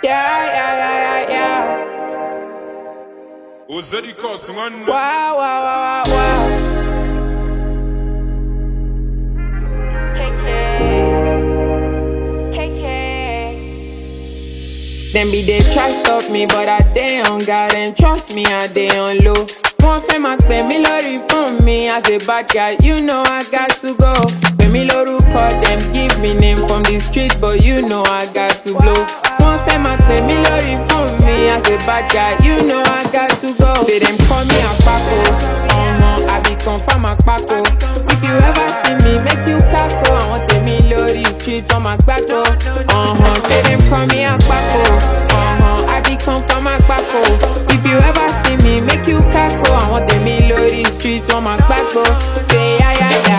Yeah. Ozedi Kosi, man. Wow. KK. Them be they try stop me, but I dey on God and trust me, I dey on low. Wọ́n fẹ́ máa pè mí lórí fún mi as a bad guy, you know I got to go. Pè mí lórúkọ, them give me name from the street, but you know I got to blow. Wọ́n fẹ́ máa pè mí lórí fún mi as a bad guy, you know I got to go. Say them call me Akpako, I be confirm Akpako. If you ever see me, make you kako. Àwọn tèmi lórí street, on my Akpako. Say them call me Akpako, I be confirm Akpako. If you ever see me, make you kako. Àwọn tèmi lórí street, on my Akpako. Say yeah.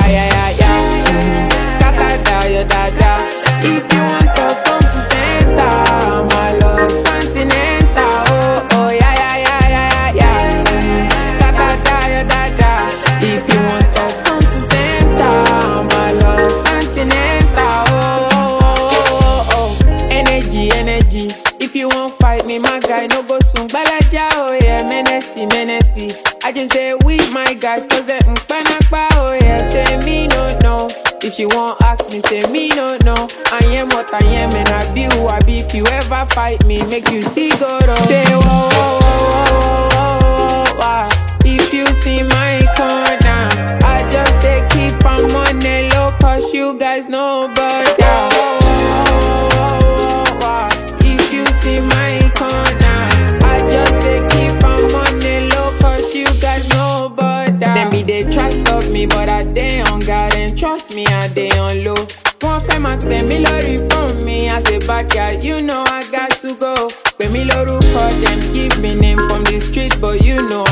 Scatter down your dada. If you want to come to center, my love continental. Oh yeah. Scatter down your dada. If you want to come to center, my love continental. Oh. Energy. If you want fight me, my guy, no go soon. Balaja, oh yeah, menacey. I just say we my guys, cause they mpanakba, oh yeah. Say me no. If you want ask me, say me no. I am what I am and I be who I be. If you ever fight me, make you see go wrong. Say whoa. If you see my corner, I just take keep on money low, cause you guys know about that. If you see my corner, I just take keep on money low, cause you guys know about that. Them be they try stop me, but I dey on God and trust me, I dey on low. Wọ́n fẹ́ máa pè mí lórí fún mi as a bad guy, you know I got to go. Pè mí lórúkọ, them give me name from the street, but you know